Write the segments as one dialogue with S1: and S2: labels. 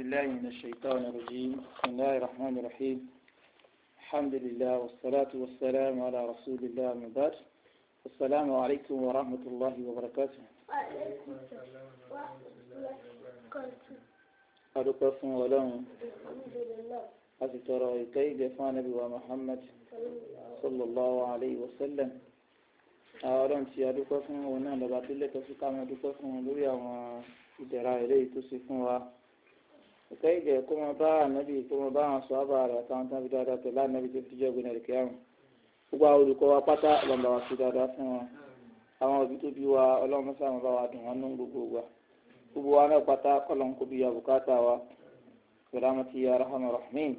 S1: بالله من الشيطان الرجيم. بسم الله الرحمن الرحيم. الحمد لله والصلاة والسلام على رسول الله من بعد. السلام عليكم ورحمة الله وبركاته.
S2: وعليكم السلام ورحمة الله وبركاته.
S1: أدوكم ولهم
S2: الحمد لله.
S1: أتترى كيد فانبي ومحمد صلى الله عليه وسلم. أعلم في أدوكم ونحن لبعض في كما أدوكم ولويا ìdẹ̀ra ilé tó ṣe fún wa ìkẹ́ ìdẹ̀ kó máa bá ànábì kó máa bá àwọn sọ́ọ́bà rẹ̀ àtàwọn tán fi dáadáa tẹ̀lé ànábì tó fi jẹ́ ògbìn ẹ̀rẹ̀kẹ́ àrùn gbogbo àwọn olùkọ́ wa pátá ọlọ́mọba wa fi dáadáa fún wọn àwọn òbí tó bí wa ọlọ́mọ sáwọn bá wa dùn wọn nú gbogbo wa náà pátá kọ́lọ́n kó bí abùkátà wa sàlámàtì ya rahman rahim.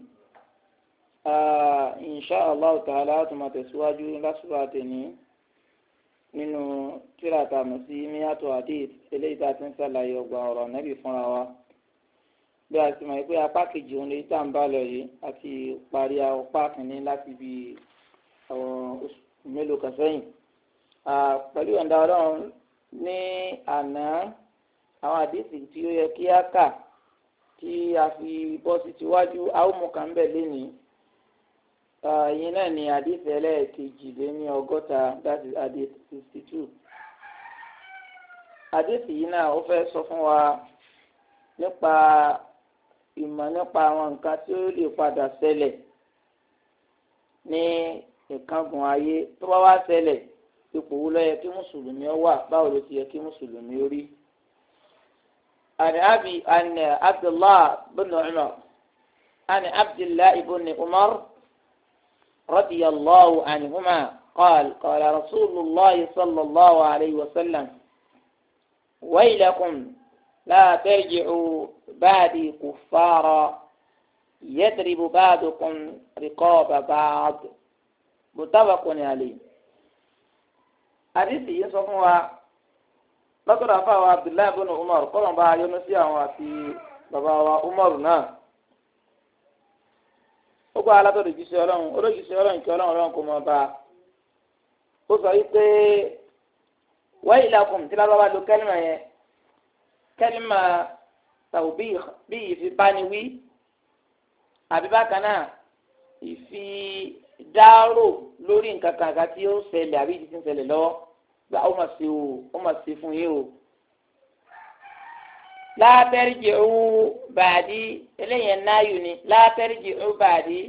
S1: insha Allah ta'ala tó máa tẹ̀síwájú lásùbà tẹ̀ní nínú tírà tá a mọ̀ sí miyato hadith eléyìí tá a ti ń ṣàlàyé ọgbà ọ̀rọ̀ nẹ́bí fúnra wa bí a ti mọ̀ pé apá kejì òun lè tá à ń bá lọ yìí àti parí apá kìíní láti bí àwọn oṣù mélòó kan sẹ́yìn pẹ̀lú ọ̀dà ọlọ́run ní àná àwọn hadith tí ó yẹ kí á kà tí a fi bọ́ sí tiwájú àwọn ọmọ kan bẹ̀ lénìí. Ìyẹn náà ni hadith ẹlẹ́ẹ̀kejì lé ní ọgọ́ta, that is hadith 62. Hadith yìí náà ó fẹ́ sọ fún wa nípa ìmọ̀ nípa àwọn nǹkan tí ó lè padà ṣẹlẹ̀ ní ìkángun ayé tó bá wá ṣẹlẹ̀ ipò wo ló yẹ kí mùsùlùmí ó wà báwo ló ti yẹ kí mùsùlùmí ó rí. عن عبد الله بن عمر عن عبد الله بن عمر رضي الله عنهما قال قال رسول الله صلى الله عليه وسلم ويلكم لا ترجعوا بعدي كفارا يضرب بعضكم رقاب بعض متفق عليه. حديث يصفوا لقد رفعه عبد الله بن عمر قال با يونس وفي بابا عمر náà ó gbọ́ alátọ́dọ̀ jíṣẹ́ ọlọ́run olójíṣẹ́ ọlọ́run kí ọlọ́run kò mọ̀ bá a ó sọ wípé wailakum tí lábá wa lo kẹ́lìmà yẹn kẹ́lìmà tàbí bí ìfipániwí àbí bákan náà ìfi dárò lórí nǹkan kan tí ó ṣẹlẹ̀ àbí ìdí tí ń ṣẹlẹ̀ lọ́wọ́ gba ó mà ṣe fún yín o. látẹ́rìjì owó bàdí eléyẹn náyù ni látẹ́rìjì owó bàdí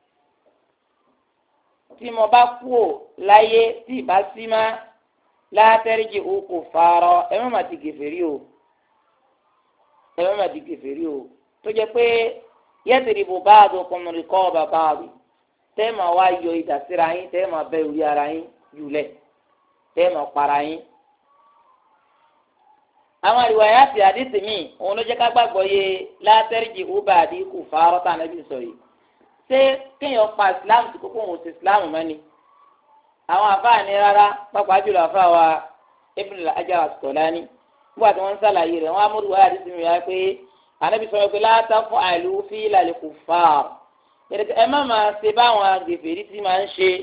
S1: tí mo bá kú ò láyé tí ì bá sí má látẹ́rìjì owó kò farọ́ ẹ má má ti gèfèrí o ẹ má má ti gèfèrí o tó jẹ́ pé yẹ́tìrìbù báàdù kùnrin kọ́ bàbá rẹ̀ tẹ́ mà wá yọ ìdásíra yín tẹ́ mà bẹ́ orí ara yín jùlẹ̀ tẹ́ mà para yín. àwọn ìwàyà àti àdìsí mi òun ló jẹ́ ká gbàgbọ́ yé látẹ́rìjì ubàdí kò fárọ́ tá ànábì sọ yìí ṣé kéèyàn pa islam tí kókó òun ṣe islam mọ́ni àwọn àfáà ní rárá pàápàá jùlọ àfáà wa Ibn al-Hajar al-Asqalani nígbà tí wọ́n ń sàlàyé rẹ̀ wọ́n á múlùú àdìsí mi wá pé ànábì sọ pé látàfọ àìlú fílà lè kò fà á ẹ má máa ṣe báwọn gèfèrí tí máa ń ṣe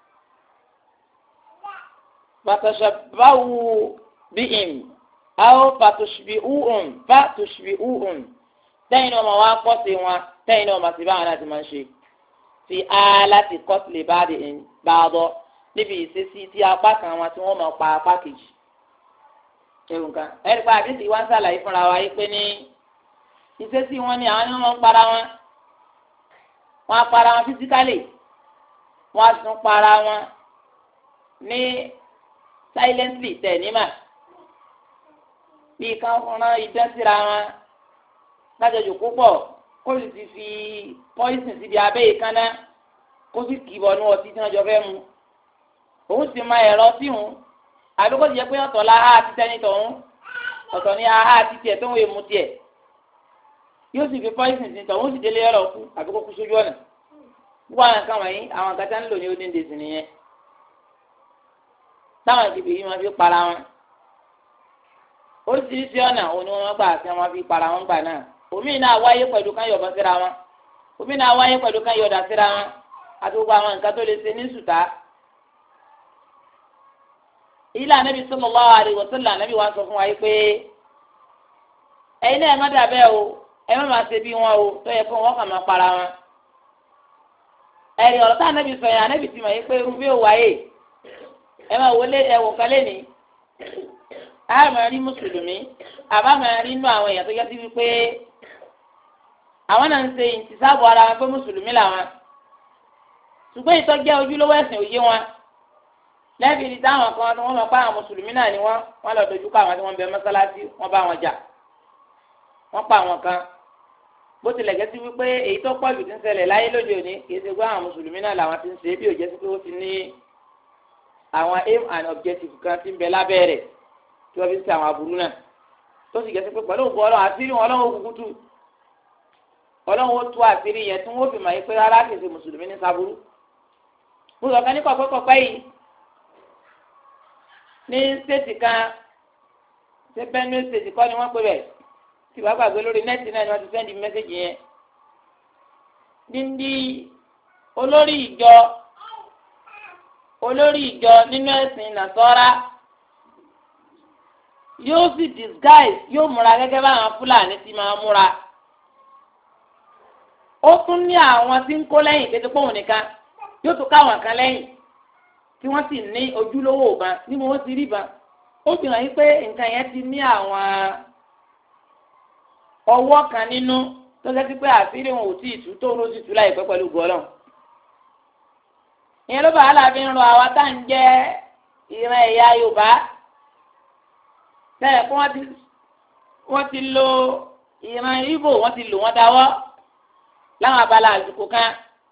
S1: fatashabbahu bihim awo fatushbi'uhum tẹ́yìn náà máa wá pọ̀ sí wọn tẹ́yìn náà máa sì báwọn láti máa ń ṣe fi láti kọ́sìlẹ̀ báàdọ̀ níbi ìṣesí tí apá kan wọn tí wọ́n máa pa apá kejì. ẹ̀rù nǹkan ẹ̀rí pa àdéhùn wá ń ṣàlàyé fúnra wa yìí pé ní ìṣesí wọn ni àwọn ni wọ́n ń para wọn wọ́n á para wọn fisikálì wọ́n á tún para wọn ní silently tẹ̀ ní mà bí kan fúnra idán síra wọn lájọjò púpọ̀ kó sì ti fi poison síbi abẹ́ ìkànnà kó sì kìbọ̀ ní ọtí tí wọ́n jọ fẹ́ mu òun sì máa ẹ̀rọ sí òun àbí kó sì jẹ́ pé ọ̀tọ̀ la ha ti tẹ́ni tọ̀hún ọ̀tọ̀ ni ha ti tiẹ̀ tó ń wé mu tiẹ̀ yóò sì fi poison sí tọ̀hún sì délé ẹ̀rọ kú àbí kó kú sójú ọ̀nà gbogbo àwọn nǹkan wọ̀nyí àwọn nǹkan tá ń lò ní ó dín dèsì nìyẹn táwọn ìdìbò yìí máa fi para wọn oríṣiríṣi ọ̀nà òní wọn gbà sí wọn fi para wọn gbà náà omi náà wáyé pẹ̀lú kan yọ̀bọ̀n síra wọn omi náà wáyé pẹ̀lú kan yọ̀dà síra wọn àti gbogbo àwọn nǹkan tó lè ṣe ní sùtá. ilé Ànábì sallallahu alaihi wasallam Ànábì wa sọ fún wa yìí pé ẹ̀yin náà má dàbẹ́ o ẹ má máa ṣe bí wọn o tó yẹ fún wọn kàn máa para wọn. ẹ̀rí ọ̀rọ̀ tá ànábì sọ yẹn ànábì ti mọ̀ yín pé rúbí ò wáyé ẹ máa wọlé ẹ̀wò kan lẹ́nìí a máa rí mùsùlùmí àbá máa rí inú àwọn èèyàn tó yẹ sí wípé àwọn náà ń ṣe ìtìsáàbò ara wọn pé mùsùlùmí làwọn ṣùgbọ́n ìtọ́jẹ́ ojúlówó ẹ̀sìn òye wọn lẹ́bi ní táwọn kan tí wọ́n mọ̀ pé àwọn mùsùlùmí náà ni wọ́n lọ dojú kọ àwọn tí wọ́n bẹ mọ́sálásí wọ́n bá wọn jà wọ́n pa àwọn kan bó tilẹ̀ jẹ́ sí wípé èyí tó pọ̀ jù ti ń ṣẹlẹ̀ láyé lóde òní kì í ṣe pé àwọn mùsùlùmí náà làwọn ti ń ṣe é bí ò jẹ́ sí pé ó ti ní àwọn aim and objective kan ti ń bẹ lábẹ́ rẹ̀ tí wọ́n fi ń ṣe àwọn aburú náà tó sì jẹ́ sí pé pẹ̀lú òkú ọlọ́run àṣírí wọn ọlọ́run òkú tú ọlọ́run ó tú àṣírí yẹn tí wọ́n fi mọ̀ pé rárá kì í ṣe mùsùlùmí ní sábúrú. mo sọ kan ní kọ̀pẹ́kọ̀pẹ́ yìí ní stéètì kan ṣé Benue stéètì kọ́ ni wọ́n pè bẹ́ẹ̀ tí wàá gbàgbé lórí nẹ́ẹ̀tì náà ni wọ́n ti sẹ́ndì mẹ́sẹ̀gì yẹn. díndí olórí ìjọ nínú ẹ̀sìn nàṣọ́ra yóò sì disguise yóò múra gẹ́gẹ́ bá àwọn Fúlàní ti máa múra. ó tún ní àwọn tí ń kó lẹ́yìn kété pòun nìkan yóò tún káwọn kan lẹ́yìn tí wọ́n sì ní ojúlówó ìbọn ní mo ti rí ìbọn ó fi hàn yí pé nǹkan yẹn ti ní àwọn ọwọ́ kan nínú tó jẹ́ sí pé àṣírí wọn ò tí ì tú tó ló ti tú láìpẹ́ pẹ̀lú gọ́ọ̀lọ́. ìyẹn ló bá aláàbí ń rọ àwa tá à ń jẹ́ ìran ẹ̀yà Yorùbá bẹ́ẹ̀ kí wọ́n ti lo ìran Ìgbò wọ́n ti lò wọ́n dáwọ́ láwọn abala àsìkò kan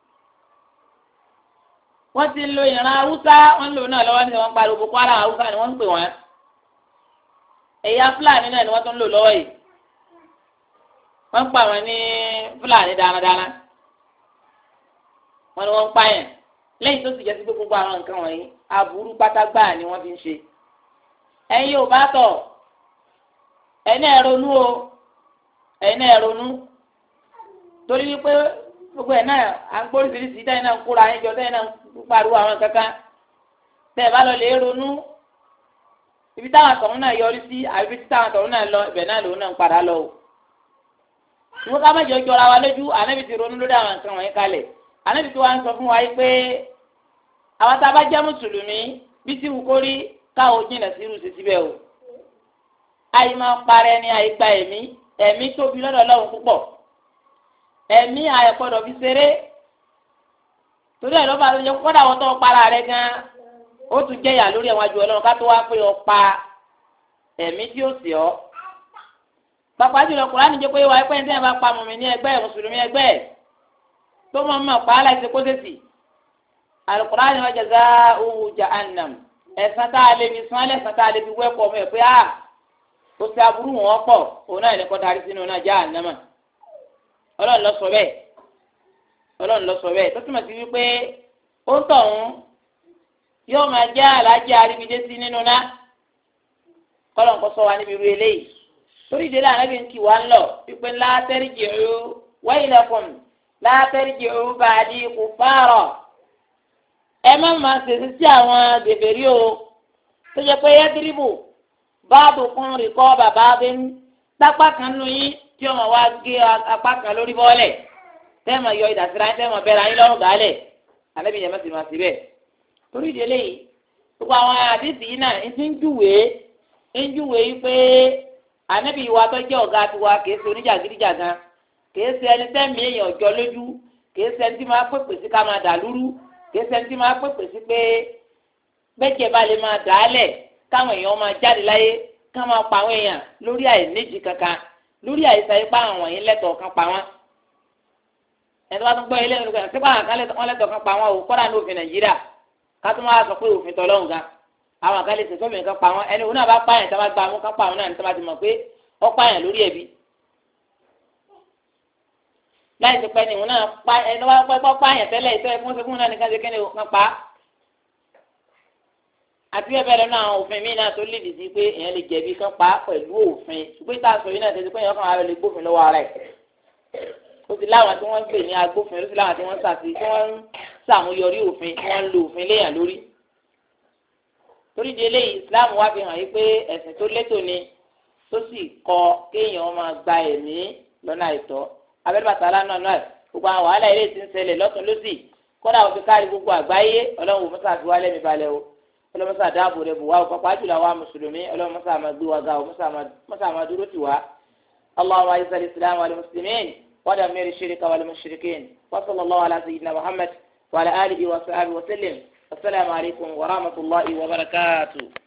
S1: wọ́n ti lo ìran Haúsá wọ́n lò náà lọ́wọ́ ní wọ́n pariwo Boko Haram Haúsá ni wọ́n ń pè wọ́n ẹ̀yà Fúlàní náà ni wọ́n tún lò lọ́wọ́ yìí wọ́n ń pa wọn ní Fúlàní dáradára wọ́n ní wọ́n ń pààyàn lẹ́yìn tó sì jẹ́ sí pé gbogbo àwọn nǹkan wọ̀nyí aburú pátágbà ni wọ́n fi ń ṣe ẹ̀yin ò bá tọ̀ ẹ̀yin ẹ̀ ronú o ẹ̀yin ẹ̀ ronú torí wípé gbogbo ẹ̀ náà à ń gbóríṣiríṣi tẹ́yìn náà ń kóra ẹ̀jọ tẹ́yìn náà ń pariwo àwọn kankan tẹ́ ẹ̀ bá lọ lè ronú ibi táwọn àtọ̀hún náà yọrí sí àbí ibi táwọn àtọ̀hún náà lọ ibẹ̀ náà lòun náà ń padà lọ o. ìwọ́n ká mẹ́jọ jọra wa lójú ànábì ti ronú lórí àwọn nǹkan wọ̀nyí kalẹ̀ ànábì tí wọ́n á sọ fún wa pé àwọn tá a bá jẹ́ mùsùlùmí bí tí wù kó rí káwọn jìnà sí irú sísí bẹ́ẹ̀ o. àyè máa parẹ́ ni àyè gba ẹ̀mí tóbi lọ́dọ̀ Ọlọ́run púpọ̀ ẹ̀mí àyẹ̀pọ̀dọ̀ fi ṣeré torí ẹ̀ lọ́ba àtúnjẹ kọ́dà wọ́n tó para rẹ̀ gan-an ó tún jẹ́yà lórí ẹ̀wọ̀n àjò Ọlọ́run ká tó wá pé ọ pa ẹ̀mí tí ó sì ọ́. pàpà jùlọ Kùránì jẹ́ pé wà á pẹ́ ní sẹ́yìn bá pa mọ̀mí ní ẹgbẹ́ mùsùlùmí ẹgbẹ́ tó mọ̀ mọ̀ pa á láì ṣe kó sèṣì Al-Qur'ani wa jazaa'uhu jahannam ẹ̀san tá a lè fi sán lẹ́sàn tá a lè fi wẹ́pọ̀ mọ́ ẹ̀ pé ó ti aburú wọn pọ̀ òun náà ní kọ́ darí sínú náà jahannama Ọlọ́run ló sọ bẹ́ẹ̀ tó túmọ̀ sí wípé ó tọ̀hún yóò máa jẹ́ alájẹ́ aríbidé sí nínú náà kọ́lọ̀ nǹkan sọ wa níbi irú eléyìí torí ìdílé ànábì ń kì wá ń lọ wípé la tarji'u waylakum la tarji'u ba'di kuffara ẹ má máa ṣèṣe sí àwọn gèbèrí o tó jẹ́ pé yadribu ba'dukum riqaba ba'din tápá kan nù yín tí ọmọ wa gé apá kan lórí bọ́ọ̀lẹ̀ tẹ́ẹ̀mọ̀ yọ ìdásíra yín tẹ́ẹ̀mọ̀ bẹ́ẹ̀rẹ̀ ayé lọ́rùn gálẹ̀ ànábì yẹn mẹ́sìn máa sí bẹ́ẹ̀ torí ìdílé yìí gbogbo àwọn àdìsí yìí náà ń júwèé yìí pé ànábì wa tó jẹ́ ọ̀gá tiwa kìí ṣe oníjàgídíjàgan kìí ṣe ẹni tẹ́ẹ̀mí èèyàn ọjọ́ lójú kìí ṣe ẹni tí máa pèpè sí ká máa dà lúrú kìí ṣe ẹni tí máa pèpè sí pé bẹ́jẹ̀ bá lè máa dà á lẹ̀ káwọn èèyàn máa jáde láyé ká máa pa àwọn èèyàn lórí àìníjì kankan lórí àìsàn ipá àwọn wọ̀nyí lẹ́tọ̀ọ́ kan pa wọ́n ẹni wá tún gbọ́ ilé ìlú kan sípò àwọn kan lẹ́tọ̀ọ́ kan pa wọ́n o kọ́dà ní òfin Nàìjíríà ká tún wá sọ pé òfin tọ́lọ́hùn gan àwọn kan lè ṣètò òfin kan pa wọ́n ẹni òun náà bá pààyàn tí wọ́n bá gba àwọn kan pa àwọn náà ní tí wọ́n ti mọ̀ pé ó pààyàn lórí ẹ̀bi láì ti pẹ́ ni òun náà pa ẹni wá pẹ́ pààyàn tẹ́lẹ̀ ìtọ́ ẹ̀fún ṣe fún náà nìkan ṣe kẹ́ni kan pa àti bẹ́ẹ̀ bẹ́ẹ̀ lọ́nà àwọn òfin míì náà tó lè dìde pé èèyàn lè jẹ̀bi kan pa pẹ̀lú òfin ṣùgbọ́n ìta sọ yìí náà tẹ̀sí pé èèyàn kan ara lè gbófin lọ́wọ́ ara ẹ̀ ó ti láwọn tí wọ́n ń gbè ní agbófin ó ti láwọn tí wọ́n ń ṣàmúyọrí òfin tí wọ́n ń lo òfin léèyàn lórí torí di eléyìí Islam wá fi hàn yí pé ẹ̀sìn tó létò ni tó sì kọ kéèyàn máa gba ẹ̀mí lọ́nà àìtọ́ abẹ́rẹ́ bàtà lánàá náà gbogbo àwọn wàhálà ilé tí ń ṣẹlẹ̀ lọ́tún lọ́sì kódà ó fi kárí gbogbo àgbáyé ọlọ́run mọ́sá fi wá lẹ́mi balẹ̀ o ọlọ́run mọ́sá dáàbò rẹ̀ bù wá o pàpà jùlọ àwọn mùsùlùmí ọlọ́run mọ́sá máa gbé wa ga o mọ́sá máa dúró tì wá. اللهم اعز الاسلام والمسلمين ودمر الشرك والمشركين وصلى الله على سيدنا محمد وعلى اله وصحبه وسلم السلام عليكم ورحمه الله وبركاته.